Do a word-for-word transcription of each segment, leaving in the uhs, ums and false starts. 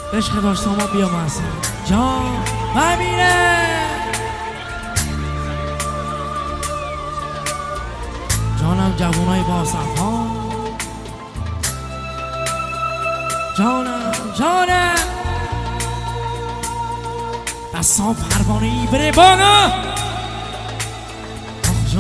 عشق داشتم ما بیا محسن جان همینه. جانم جوانای با صفا، جانم جانم دستان پروانه‌ای بره بالا. آخ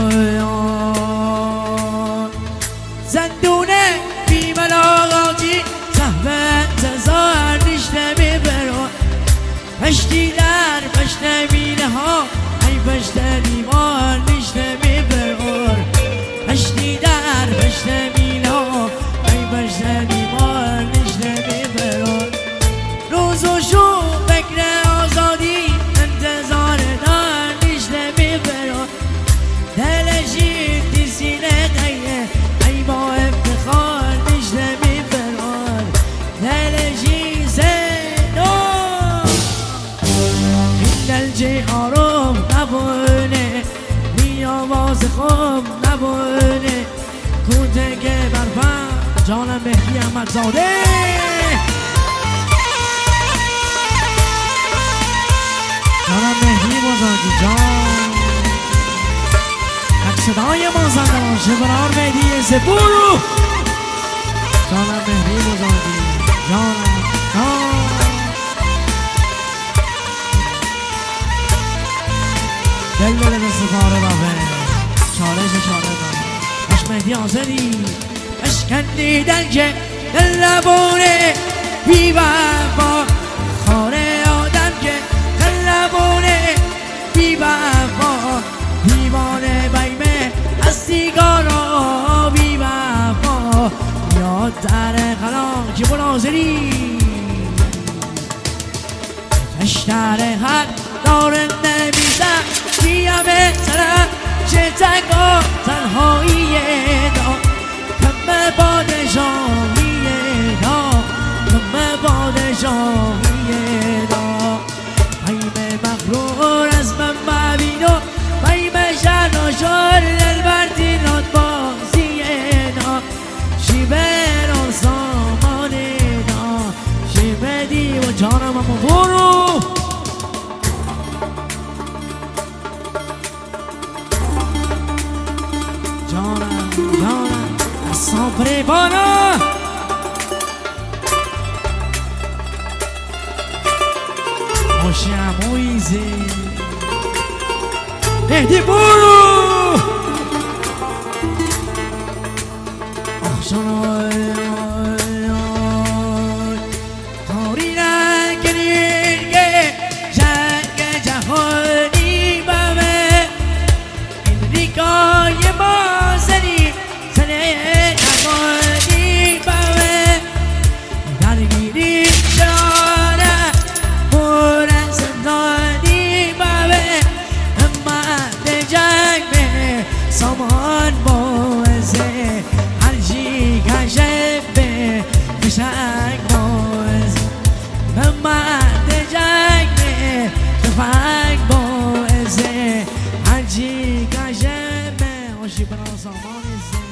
جانایان زندونه بی ملاقاتی صحبه انتظار نشته میبرون پشتی در پشت مینه ها ای پشت دیوار نشته میبرون پشتی در پشت مینه ها ای پشت دیوار نشته میبرون روز و شو فکر آزادی انتظار دار نشته میبرون دلشی تی سینه قیه ای با افتخار نشته میبرون دلشی زنو این دلچه آروم نبونه بی آواز خوب نبونه کوته که برفن جانم مهدی احمدزاده جانم مهدی بزرگی جان حق صدای ما زنده باشه برار مهدی زبورو جانم مهدی بزرگی جانم جان دل بده به سپاره بابه چالش چاله بابه باش مهدی آزدی اشکندی دل که دل لبونه بی وفا خاره آدم که دل لبونه بی وفا دیوانه بیمه از سیگارا بی وفا یاد در خلام که بلازری اشتر حق داره نمیزن بیامه سرم چه تکا تنهاییه دا کم پادشاهیه دا کم پادشاهیه دا بیمه مغرور از من مبین و بیمه شر و شر دلبردی راد بازیه دا شیبه را سامانه دا شیبه دی و جانم اما برو جانم جانم دستان پریبانا خوشی امویزی مهدی برو آخ جانای تاری نکنیرگه جنگ جهانی بمه این ریکای ما زنی زنه نگانی بمه درگیری شانه پر زندانی بمه اما ده جنگ به سامان بازه هر چی کشه به کشنگ بازه اما ده جنگ به تفنگ بازه هر چی کشه به آشی برا سامان